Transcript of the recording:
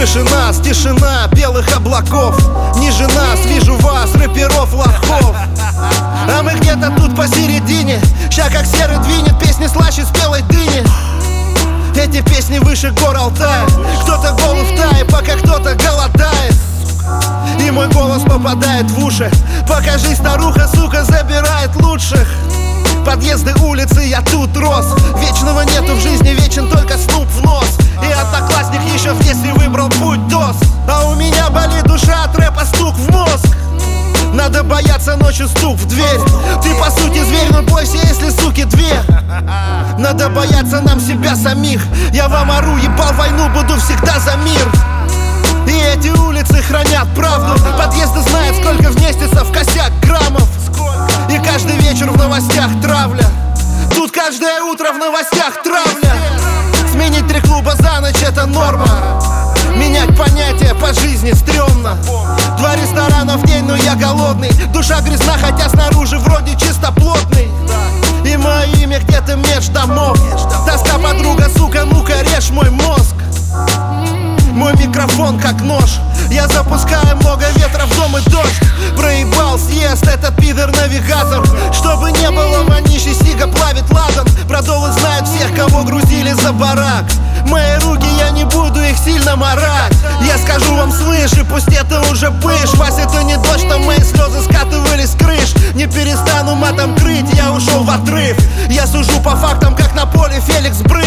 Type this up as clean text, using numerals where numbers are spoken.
Тишина белых облаков. Ниже нас вижу вас, рэперов, лохов. А мы где-то тут посередине. Ща как серый двинет, песни слаще спелой дыни. Эти песни выше гор Алтая. Кто-то голый в тае, пока кто-то голодает. И мой голос попадает в уши. Покажи, старуха, сука, забирает лучших. Подъезды, улицы, я тут рос. Вечного нету в жизни, вечен только ступ в нос. И одноклассник еще в детстве выбрал путь ДОС. А у меня болит душа от рэпа, стук в мозг. Надо бояться ночью, стук в дверь. Ты по сути зверь, но бойся, если суки две. Надо бояться нам себя самих. Я вам ору, ебал войну, буду всегда за мир. И эти улицы хранят правду. Подъезды знают, сколько вместится в косяк граммов. И каждый вечер в новостях травля. Тут каждое утро в новостях травля. Сменить 3 клуба за ночь — это норма. Менять понятия по жизни стрёмно. 2 ресторана в день, но я голодный. Душа грязна, хотя снаружи вроде чистоплотный. И мое имя где-то меж домов. Тоска, подруга, сука, ну-ка режь мой мозг. Мой микрофон как нож. Я запускаю много ветра в дом и дождь. Проебал съезд этот пидор-навигатор. Чтобы не было вонищи, сига плавит ладан. Продолы знают всех, кого грузили за барак. Мои руки, я не буду их сильно марать. Я скажу вам, слышь, и пусть это уже пыш. Вась, это не дождь, что мои слезы скатывались с крыш. Не перестану матом крыть, я ушел в отрыв. Я сужу по фактам, как на поле Феликс Бры.